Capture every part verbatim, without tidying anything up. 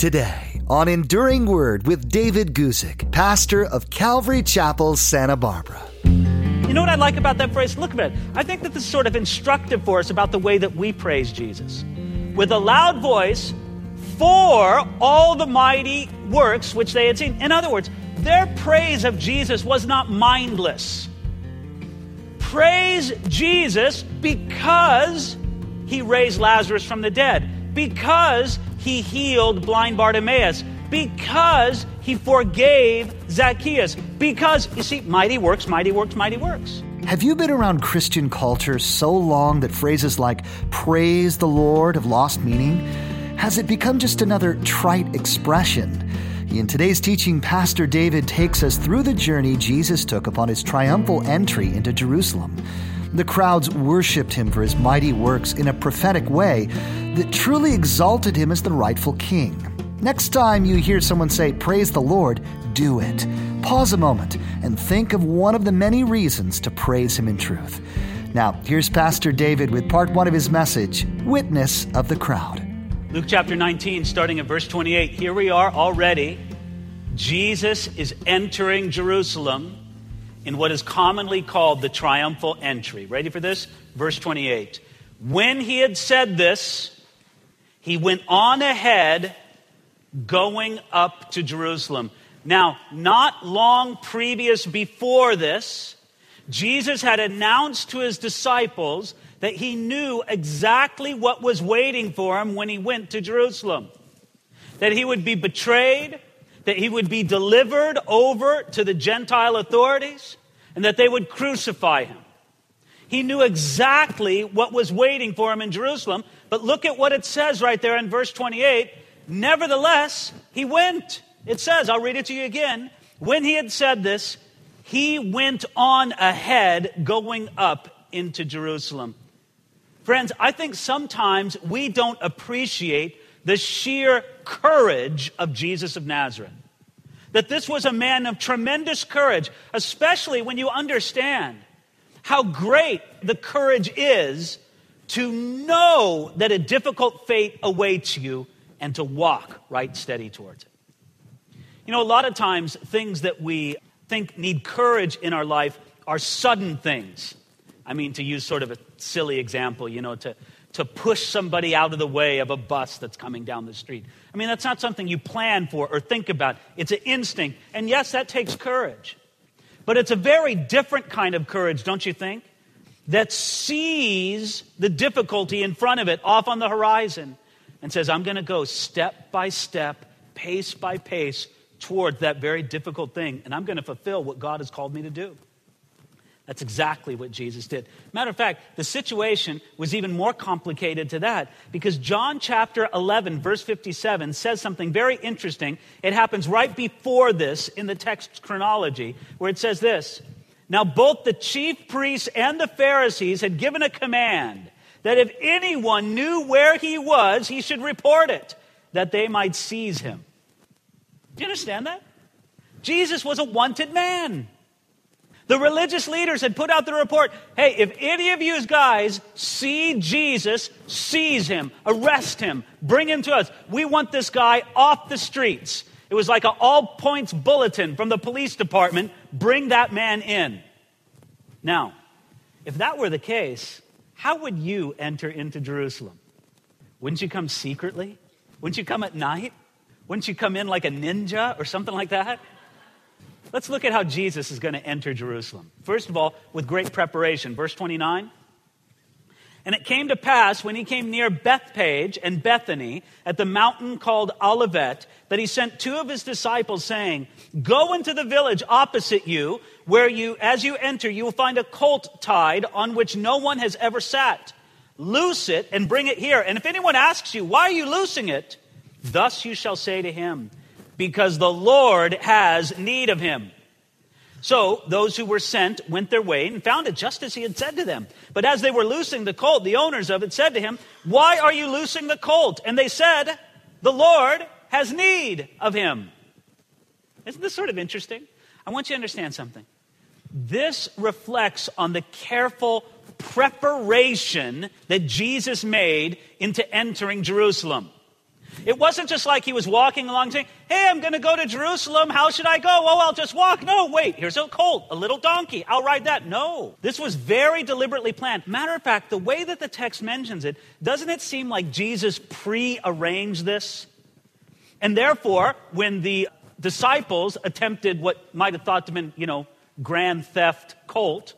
Today on Enduring Word with David Guzik, pastor of Calvary Chapel, Santa Barbara. You know what I like about that phrase? Look at it. I think that this is sort of instructive for us about the way that we praise Jesus. With a loud voice for all the mighty works which they had seen. In other words, their praise of Jesus was not mindless. Praise Jesus because he raised Lazarus from the dead, because he healed blind Bartimaeus, because he forgave Zacchaeus, because, you see, mighty works, mighty works, mighty works. Have you been around Christian culture so long that phrases like praise the Lord have lost meaning? Has it become just another trite expression? In today's teaching, Pastor David takes us through the journey Jesus took upon his triumphal entry into Jerusalem. The crowds worshipped him for his mighty works in a prophetic way that truly exalted him as the rightful king. Next time you hear someone say, praise the Lord, do it. Pause a moment and think of one of the many reasons to praise him in truth. Now, here's Pastor David with part one of his message, Witness of the Crowd. Luke chapter nineteen, starting at verse twenty-eight. Here we are already. Jesus is entering Jerusalem in what is commonly called the triumphal entry. Ready for this? Verse twenty-eight. When he had said this, he went on ahead, going up to Jerusalem. Now, not long previous before this, Jesus had announced to his disciples that he knew exactly what was waiting for him when he went to Jerusalem. That he would be betrayed, that he would be delivered over to the Gentile authorities, and that they would crucify him. He knew exactly what was waiting for him in Jerusalem, but look at what it says right there in verse twenty-eight. Nevertheless, he went. It says, I'll read it to you again. When he had said this, he went on ahead, going up into Jerusalem. Friends, I think sometimes we don't appreciate the sheer courage of Jesus of Nazareth. That this was a man of tremendous courage, especially when you understand how great the courage is to know that a difficult fate awaits you and to walk right steady towards it. You know, a lot of times things that we think need courage in our life are sudden things. I mean, to use sort of a silly example, you know, to, to push somebody out of the way of a bus that's coming down the street. I mean, that's not something you plan for or think about. It's an instinct. And yes, that takes courage. But it's a very different kind of courage, don't you think? That sees the difficulty in front of it off on the horizon and says, I'm going to go step by step, pace by pace toward that very difficult thing. And I'm going to fulfill what God has called me to do. That's exactly what Jesus did. Matter of fact, the situation was even more complicated to that because John chapter eleven, verse fifty-seven says something very interesting. It happens right before this in the text chronology where it says this. Now, both the chief priests and the Pharisees had given a command that if anyone knew where he was, he should report it, that they might seize him. Do you understand that? Jesus was a wanted man. The religious leaders had put out the report, hey, if any of you guys see Jesus, seize him, arrest him, bring him to us. We want this guy off the streets. It was like an all-points bulletin from the police department, bring that man in. Now, if that were the case, how would you enter into Jerusalem? Wouldn't you come secretly? Wouldn't you come at night? Wouldn't you come in like a ninja or something like that? Let's look at how Jesus is going to enter Jerusalem. First of all, with great preparation. Verse twenty-nine. And it came to pass when he came near Bethpage and Bethany at the mountain called Olivet that he sent two of his disciples saying, go into the village opposite you where you, as you enter, you will find a colt tied on which no one has ever sat. Loose it and bring it here. And if anyone asks you, why are you loosing it? Thus you shall say to him, because the Lord has need of him. So those who were sent went their way and found it just as he had said to them. But as they were loosing the colt, the owners of it said to him, why are you loosing the colt? And they said, the Lord has need of him. Isn't this sort of interesting? I want you to understand something. This reflects on the careful preparation that Jesus made into entering Jerusalem. It wasn't just like he was walking along saying, hey, I'm going to go to Jerusalem. How should I go? Oh, I'll just walk. No, wait, here's a colt, a little donkey. I'll ride that. No, this was very deliberately planned. Matter of fact, the way that the text mentions it, doesn't it seem like Jesus pre-arranged this? And therefore, when the disciples attempted what might have thought to have been, you know, grand theft colt,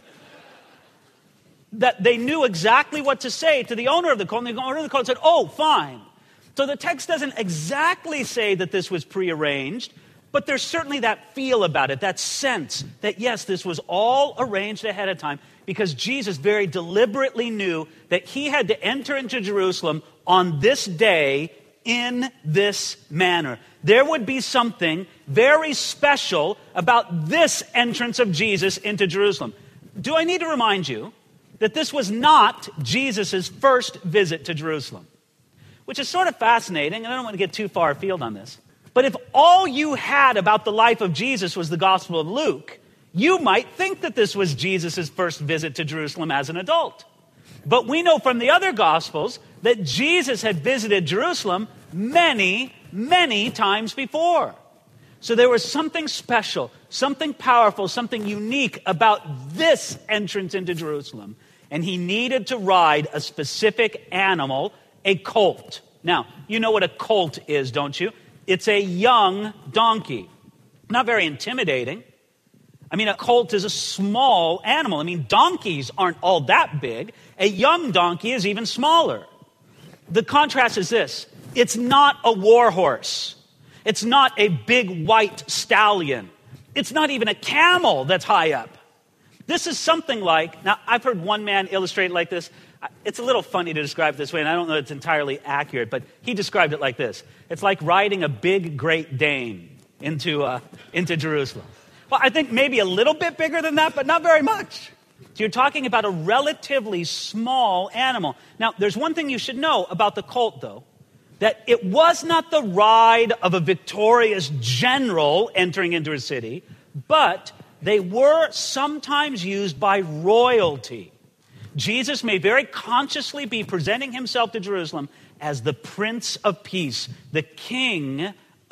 that they knew exactly what to say to the owner of the colt, and the owner of the colt said, oh, fine. So the text doesn't exactly say that this was prearranged, but there's certainly that feel about it, that sense that, yes, this was all arranged ahead of time because Jesus very deliberately knew that he had to enter into Jerusalem on this day in this manner. There would be something very special about this entrance of Jesus into Jerusalem. Do I need to remind you that this was not Jesus' first visit to Jerusalem? Which is sort of fascinating, and I don't want to get too far afield on this. But if all you had about the life of Jesus was the Gospel of Luke, you might think that this was Jesus' first visit to Jerusalem as an adult. But we know from the other Gospels that Jesus had visited Jerusalem many, many times before. So there was something special, something powerful, something unique about this entrance into Jerusalem. And he needed to ride a specific animal, a colt. Now, you know what a colt is, don't you? It's a young donkey. Not very intimidating. I mean, a colt is a small animal. I mean, donkeys aren't all that big. A young donkey is even smaller. The contrast is this. It's not a war horse. It's not a big white stallion. It's not even a camel that's high up. This is something like, now I've heard one man illustrate it like this. It's a little funny to describe it this way, and I don't know if it's entirely accurate, but he described it like this. It's like riding a big Great Dane into, uh, into Jerusalem. Well, I think maybe a little bit bigger than that, but not very much. So you're talking about a relatively small animal. Now, there's one thing you should know about the colt, though, that it was not the ride of a victorious general entering into a city, but they were sometimes used by royalty. Jesus may very consciously be presenting himself to Jerusalem as the Prince of Peace, the King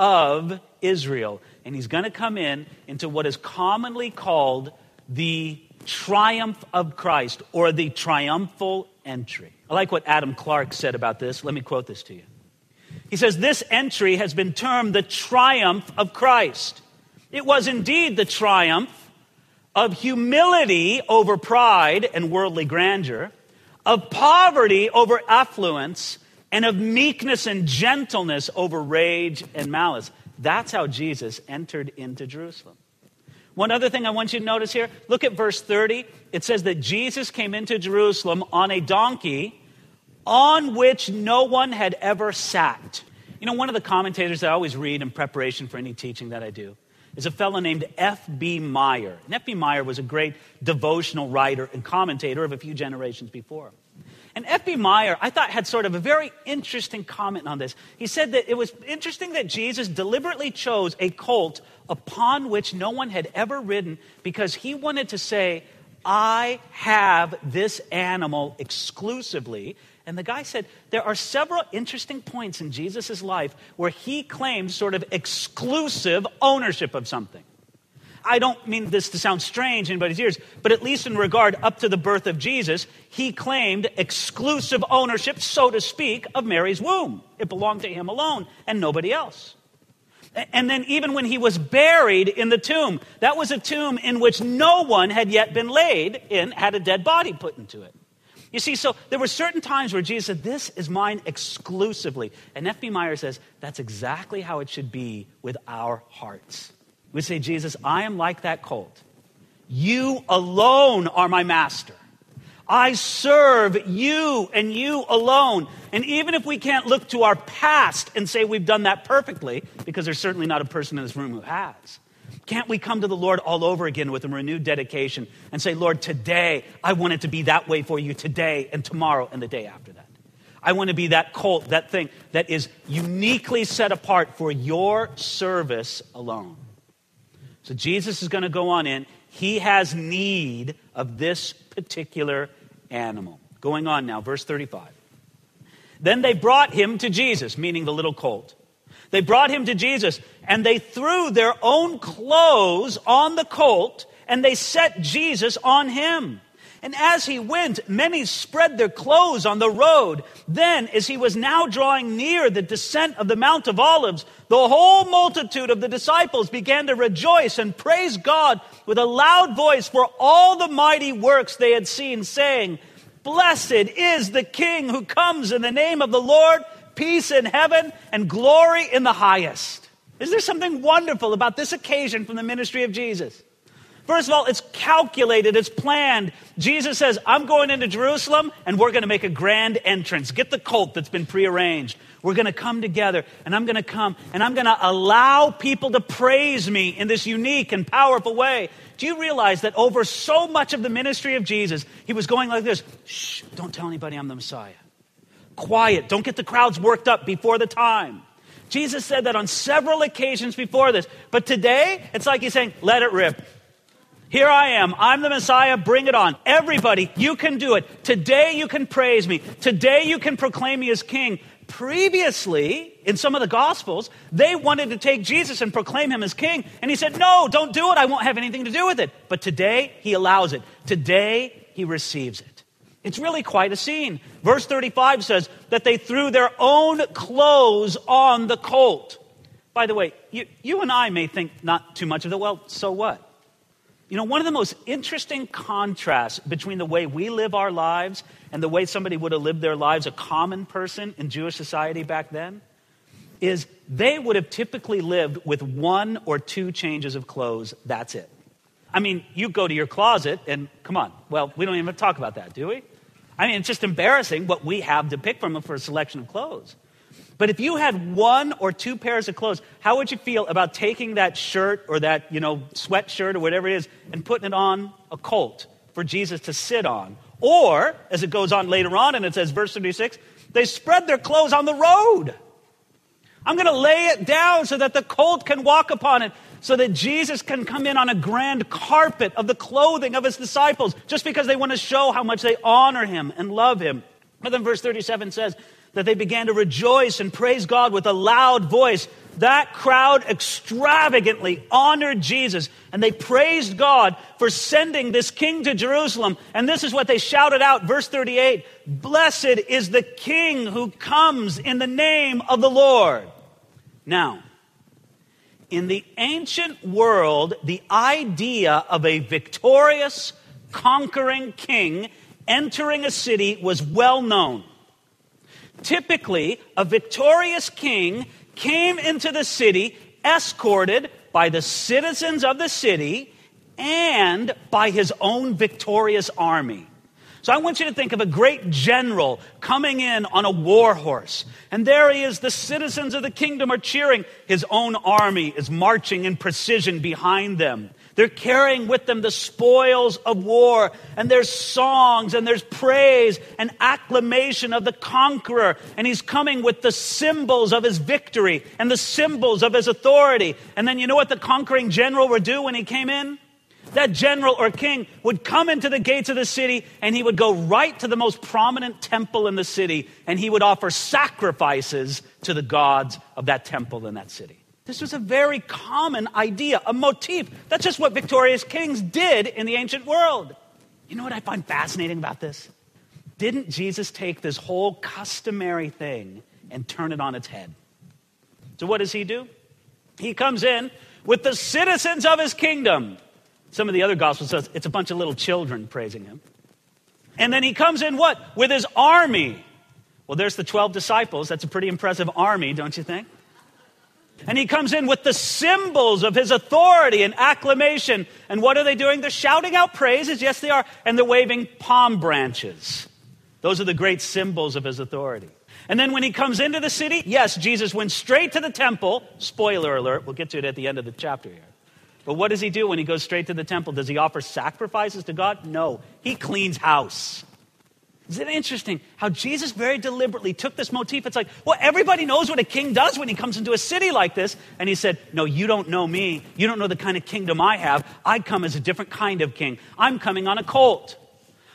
of Israel. And he's going to come in into what is commonly called the triumph of Christ, or the triumphal entry. I like what Adam Clark said about this. Let me quote this to you. He says, this entry has been termed the triumph of Christ. It was indeed the triumph of humility over pride and worldly grandeur, of poverty over affluence, and of meekness and gentleness over rage and malice. That's how Jesus entered into Jerusalem. One other thing I want you to notice here, look at verse thirty. It says that Jesus came into Jerusalem on a donkey on which no one had ever sat. You know, one of the commentators that I always read in preparation for any teaching that I do is a fellow named F B Meyer. And F B Meyer was a great devotional writer and commentator of a few generations before. And F B Meyer, I thought, had sort of a very interesting comment on this. He said that it was interesting that Jesus deliberately chose a colt upon which no one had ever ridden because he wanted to say, I have this animal exclusively. And the guy said, there are several interesting points in Jesus' life where he claimed sort of exclusive ownership of something. I don't mean this to sound strange in anybody's ears, but at least in regard up to the birth of Jesus, he claimed exclusive ownership, so to speak, of Mary's womb. It belonged to him alone and nobody else. And then even when he was buried in the tomb, that was a tomb in which no one had yet been laid in, had a dead body put into it. You see, so there were certain times where Jesus said, this is mine exclusively. And F B Meyer says, that's exactly how it should be with our hearts. We say, Jesus, I am like that colt. You alone are my master. I serve you and you alone. And even if we can't look to our past and say we've done that perfectly, because there's certainly not a person in this room who has, can't we come to the Lord all over again with a renewed dedication and say, Lord, today I want it to be that way for you today and tomorrow and the day after that. I want to be that colt, that thing that is uniquely set apart for your service alone. So Jesus is going to go on in. He has need of this particular animal. Going on now, verse thirty-five. Then they brought him to Jesus, meaning the little colt. They brought him to Jesus, and they threw their own clothes on the colt, and they set Jesus on him. And as he went, many spread their clothes on the road. Then, as he was now drawing near the descent of the Mount of Olives, the whole multitude of the disciples began to rejoice and praise God with a loud voice for all the mighty works they had seen, saying, "Blessed is the King who comes in the name of the Lord, peace in heaven and glory in the highest." Is there something wonderful about this occasion from the ministry of Jesus? First of all, it's calculated, it's planned. Jesus says, I'm going into Jerusalem and we're going to make a grand entrance. Get the colt that's been prearranged. We're going to come together and I'm going to come and I'm going to allow people to praise me in this unique and powerful way. Do you realize that over so much of the ministry of Jesus, he was going like this, shh, don't tell anybody I'm the Messiah. Quiet, don't get the crowds worked up before the time. Jesus said that on several occasions before this. But today, it's like he's saying, let it rip. Here I am. I'm the Messiah. Bring it on. Everybody, you can do it. Today you can praise me. Today you can proclaim me as king. Previously, in some of the Gospels, they wanted to take Jesus and proclaim him as king. And he said, no, don't do it. I won't have anything to do with it. But today he allows it. Today he receives it. It's really quite a scene. Verse thirty-five says that they threw their own clothes on the colt. By the way, you, you and I may think not too much of it. Well, so what? You know, one of the most interesting contrasts between the way we live our lives and the way somebody would have lived their lives, a common person in Jewish society back then, is they would have typically lived with one or two changes of clothes. That's it. I mean, you go to your closet and come on. Well, we don't even talk about that, do we? I mean, it's just embarrassing what we have to pick from for a selection of clothes. But if you had one or two pairs of clothes, how would you feel about taking that shirt or that, you know, sweatshirt or whatever it is and putting it on a colt for Jesus to sit on? Or, as it goes on later on, and it says, verse thirty-six, they spread their clothes on the road. I'm going to lay it down so that the colt can walk upon it, so that Jesus can come in on a grand carpet of the clothing of his disciples, just because they want to show how much they honor him and love him. But then verse thirty-seven says that they began to rejoice and praise God with a loud voice. That crowd extravagantly honored Jesus, and they praised God for sending this king to Jerusalem. And this is what they shouted out, verse thirty-eight, "Blessed is the King who comes in the name of the Lord." Now, in the ancient world, the idea of a victorious, conquering king entering a city was well known. Typically, a victorious king came into the city escorted by the citizens of the city and by his own victorious army. So I want you to think of a great general coming in on a war horse. And there he is. The citizens of the kingdom are cheering. His own army is marching in precision behind them. They're carrying with them the spoils of war. And there's songs and there's praise and acclamation of the conqueror. And he's coming with the symbols of his victory and the symbols of his authority. And then you know what the conquering general would do when he came in? That general or king would come into the gates of the city and he would go right to the most prominent temple in the city and he would offer sacrifices to the gods of that temple in that city. This was a very common idea, a motif. That's just what victorious kings did in the ancient world. You know what I find fascinating about this? Didn't Jesus take this whole customary thing and turn it on its head? So what does he do? He comes in with the citizens of his kingdom. Some of the other gospels says it's a bunch of little children praising him. And then he comes in what? With his army. Well, there's the twelve disciples. That's a pretty impressive army, don't you think? And he comes in with the symbols of his authority and acclamation. And what are they doing? They're shouting out praises. Yes, they are. And they're waving palm branches. Those are the great symbols of his authority. And then when he comes into the city, yes, Jesus went straight to the temple. Spoiler alert. We'll get to it at the end of the chapter here. But what does he do when he goes straight to the temple? Does he offer sacrifices to God? No. He cleans house. Isn't it interesting how Jesus very deliberately took this motif? It's like, well, everybody knows what a king does when he comes into a city like this. And he said, no, you don't know me. You don't know the kind of kingdom I have. I come as a different kind of king. I'm coming on a colt.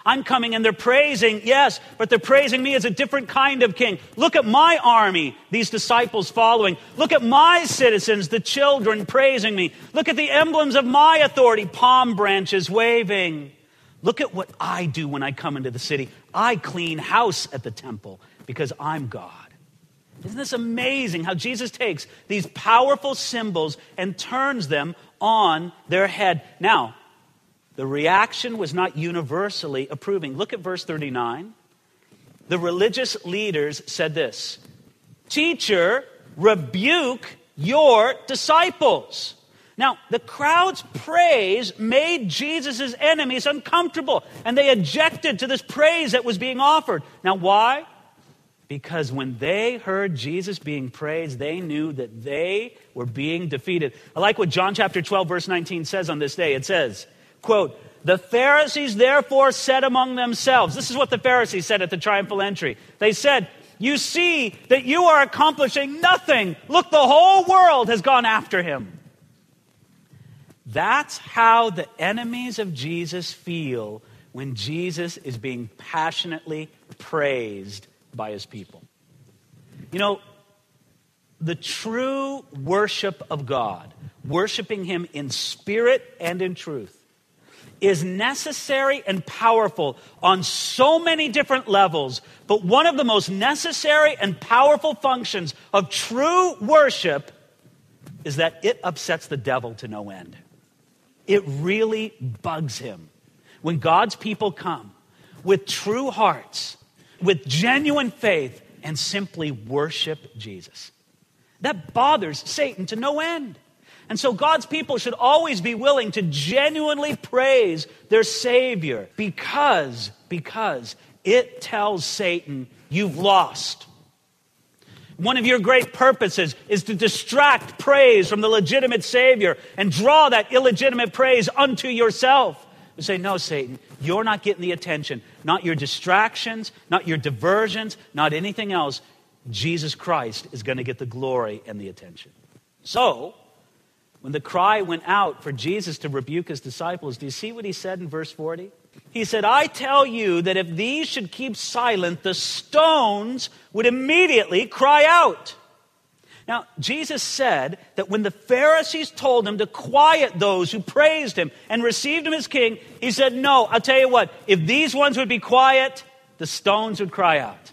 I'm coming and they're praising, yes, but they're praising me as a different kind of king. Look at my army, these disciples following. Look at my citizens, the children praising me. Look at the emblems of my authority, palm branches waving. Look at what I do when I come into the city. I clean house at the temple because I'm God. Isn't this amazing how Jesus takes these powerful symbols and turns them on their head? Now, the reaction was not universally approving. Look at verse thirty-nine. The religious leaders said this, "Teacher, rebuke your disciples." Now, the crowd's praise made Jesus' enemies uncomfortable, and they objected to this praise that was being offered. Now, why? Because when they heard Jesus being praised, they knew that they were being defeated. I like what John chapter twelve, verse nineteen says on this day. It says, quote, "The Pharisees therefore said among themselves," this is what the Pharisees said at the triumphal entry. They said, "You see that you are accomplishing nothing. Look, the whole world has gone after him." That's how the enemies of Jesus feel when Jesus is being passionately praised by his people. You know, the true worship of God, worshiping him in spirit and in truth, is necessary and powerful on so many different levels. But one of the most necessary and powerful functions of true worship is that it upsets the devil to no end. It really bugs him when God's people come with true hearts, with genuine faith, and simply worship Jesus. That bothers Satan to no end. And so God's people should always be willing to genuinely praise their Savior because, because it tells Satan, you've lost. One of your great purposes is to distract praise from the legitimate Savior and draw that illegitimate praise unto yourself. You say, no, Satan, you're not getting the attention. Not your distractions, not your diversions, not anything else. Jesus Christ is going to get the glory and the attention. So, when the cry went out for Jesus to rebuke his disciples, do you see what he said in verse forty? He said, "I tell you that if these should keep silent, the stones would immediately cry out." Now, Jesus said that when the Pharisees told him to quiet those who praised him and received him as king, he said, no, I'll tell you what, if these ones would be quiet, the stones would cry out.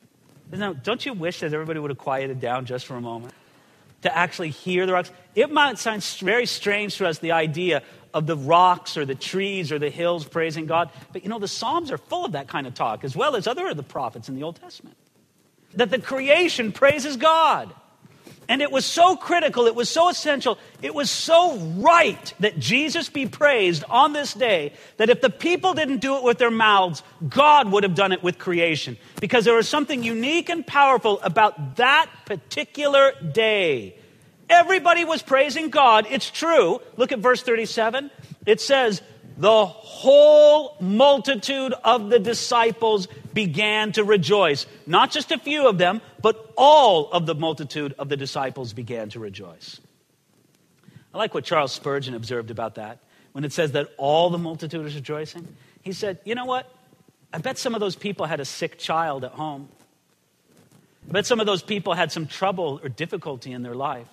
Now, don't you wish that everybody would have quieted down just for a moment to actually hear the rocks? It might sound very strange to us, the idea of the rocks or the trees or the hills praising God. But you know, the Psalms are full of that kind of talk, as well as other of the prophets in the Old Testament. That the creation praises God. And it was so critical, it was so essential, it was so right that Jesus be praised on this day that if the people didn't do it with their mouths, God would have done it with creation. Because there was something unique and powerful about that particular day. Everybody was praising God. It's true. Look at verse thirty-seven. It says, the whole multitude of the disciples began to rejoice. Not just a few of them, but all of the multitude of the disciples began to rejoice. I like what Charles Spurgeon observed about that. When it says that all the multitude is rejoicing, he said, you know what? I bet some of those people had a sick child at home. I bet some of those people had some trouble or difficulty in their life.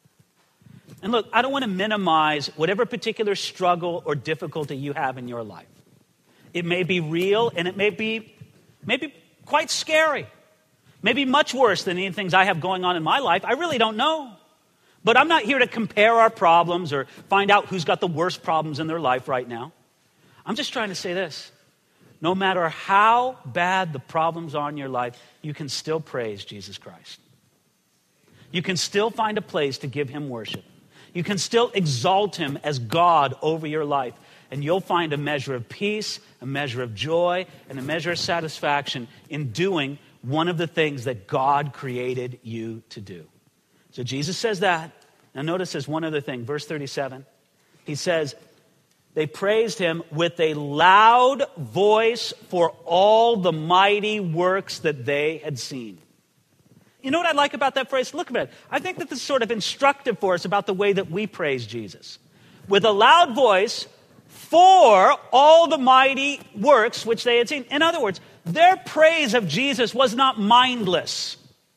And look, I don't want to minimize whatever particular struggle or difficulty you have in your life. It may be real and it may be maybe quite scary. Maybe much worse than any things I have going on in my life. I really don't know. But I'm not here to compare our problems or find out who's got the worst problems in their life right now. I'm just trying to say this. No matter how bad the problems are in your life, you can still praise Jesus Christ. You can still find a place to give him worship. You can still exalt him as God over your life. And you'll find a measure of peace, a measure of joy, and a measure of satisfaction in doing one of the things that God created you to do. So Jesus says that. Now notice there's one other thing. Verse thirty-seven. He says, they praised him with a loud voice for all the mighty works that they had seen. You know what I like about that phrase? Look at it. I think that this is sort of instructive for us about the way that we praise Jesus. With a loud voice, for all the mighty works which they had seen. In other words, their praise of Jesus was not mindless.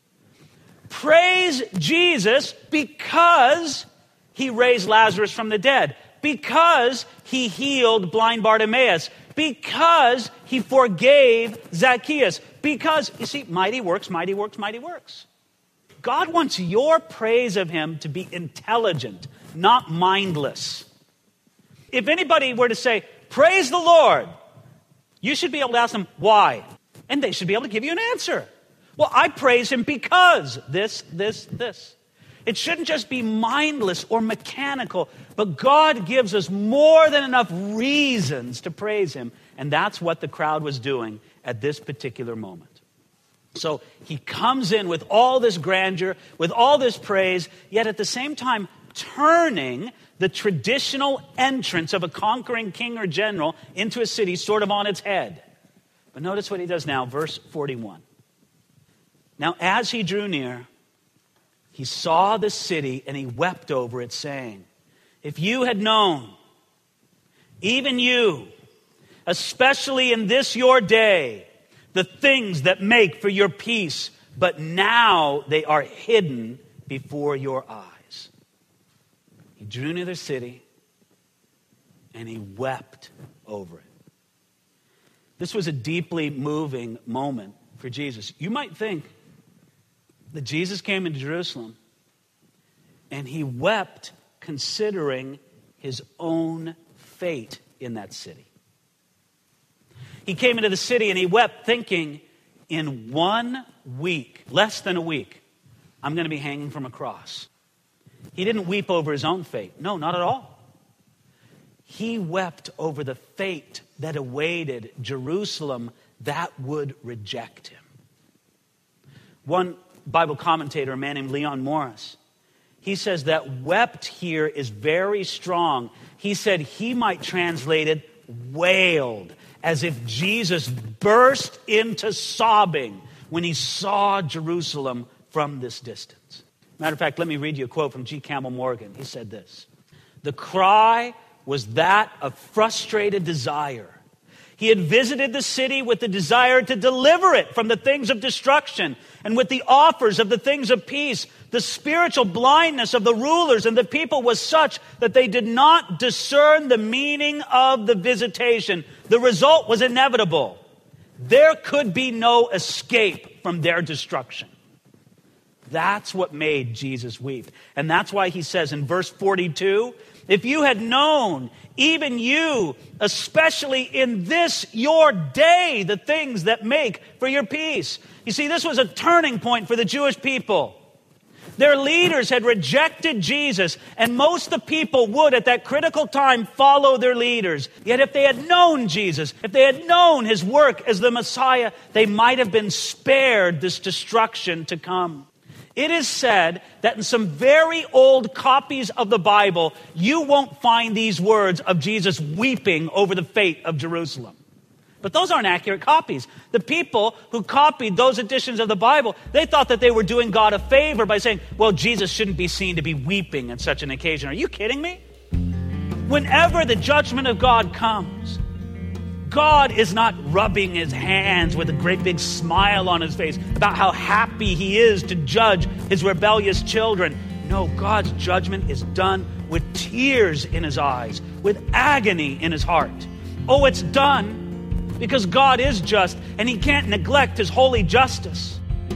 Praise Jesus because he raised Lazarus from the dead, because he healed blind Bartimaeus, because he forgave Zacchaeus, because, you see, mighty works, mighty works, mighty works. God wants your praise of him to be intelligent, not mindless. If anybody were to say, praise the Lord, you should be able to ask them, why? And they should be able to give you an answer. Well, I praise him because this, this, this. It shouldn't just be mindless or mechanical, but God gives us more than enough reasons to praise him. And that's what the crowd was doing at this particular moment. So he comes in with all this grandeur, with all this praise, yet at the same time turning the traditional entrance of a conquering king or general into a city sort of on its head. But notice what he does now, verse forty-one. Now as he drew near, he saw the city and he wept over it, saying, if you had known, even you, especially in this your day, the things that make for your peace, but now they are hidden before your eyes. He drew near the city and he wept over it. This was a deeply moving moment for Jesus. You might think that Jesus came into Jerusalem and he wept considering his own fate in that city. He came into the city and he wept thinking, in one week, less than a week, I'm going to be hanging from a cross. He didn't weep over his own fate. No, not at all. He wept over the fate that awaited Jerusalem that would reject him. One Bible commentator, a man named Leon Morris, he says that wept here is very strong. He said he might translate it wailed, as if Jesus burst into sobbing when he saw Jerusalem from this distance. Matter of fact, let me read you a quote from G. Campbell Morgan. He said this: the cry was that of frustrated desire. He had visited the city with the desire to deliver it from the things of destruction and with the offers of the things of peace. The spiritual blindness of the rulers and the people was such that they did not discern the meaning of the visitation. The result was inevitable. There could be no escape from their destruction. That's what made Jesus weep. And that's why he says in verse forty-two, if you had known, even you, especially in this your day, the things that make for your peace. You see, this was a turning point for the Jewish people. Their leaders had rejected Jesus, and most of the people would at that critical time follow their leaders. Yet if they had known Jesus, if they had known his work as the Messiah, they might have been spared this destruction to come. It is said that in some very old copies of the Bible, you won't find these words of Jesus weeping over the fate of Jerusalem. But those aren't accurate copies. The people who copied those editions of the Bible, they thought that they were doing God a favor by saying, well, Jesus shouldn't be seen to be weeping on such an occasion. Are you kidding me? Whenever the judgment of God comes, God is not rubbing his hands with a great big smile on his face about how happy he is to judge his rebellious children. No, God's judgment is done with tears in his eyes, with agony in his heart. Oh, it's done because God is just and he can't neglect his holy justice.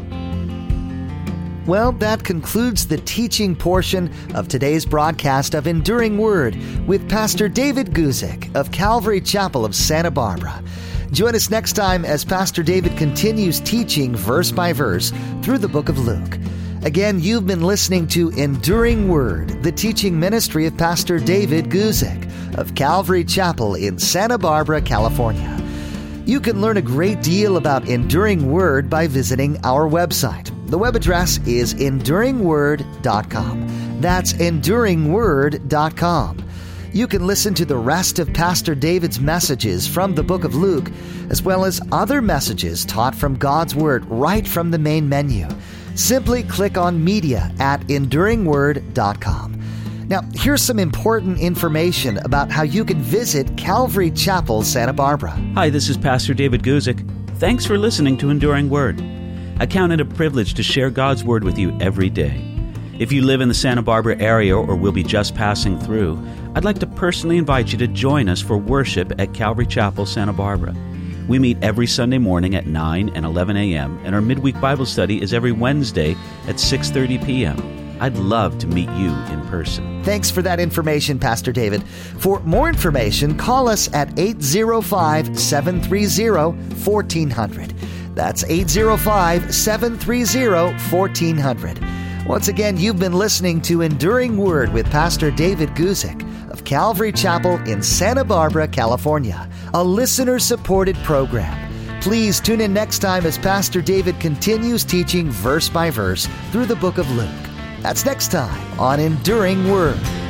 Well, that concludes the teaching portion of today's broadcast of Enduring Word with Pastor David Guzik of Calvary Chapel of Santa Barbara. Join us next time as Pastor David continues teaching verse by verse through the book of Luke. Again, you've been listening to Enduring Word, the teaching ministry of Pastor David Guzik of Calvary Chapel in Santa Barbara, California. You can learn a great deal about Enduring Word by visiting our website. The web address is enduring word dot com. That's enduring word dot com. You can listen to the rest of Pastor David's messages from the book of Luke, as well as other messages taught from God's Word right from the main menu. Simply click on Media at enduring word dot com. Now, here's some important information about how you can visit Calvary Chapel, Santa Barbara. Hi, this is Pastor David Guzik. Thanks for listening to Enduring Word. I count it a privilege to share God's Word with you every day. If you live in the Santa Barbara area or will be just passing through, I'd like to personally invite you to join us for worship at Calvary Chapel, Santa Barbara. We meet every Sunday morning at nine and eleven a.m., and our midweek Bible study is every Wednesday at six thirty p.m. I'd love to meet you in person. Thanks for that information, Pastor David. For more information, call us at eight zero five, seven three zero, one four zero zero. That's eight zero five, seven three zero, one four zero zero. Once again, you've been listening to Enduring Word with Pastor David Guzik of Calvary Chapel in Santa Barbara, California, a listener-supported program. Please tune in next time as Pastor David continues teaching verse by verse through the book of Luke. That's next time on Enduring Word.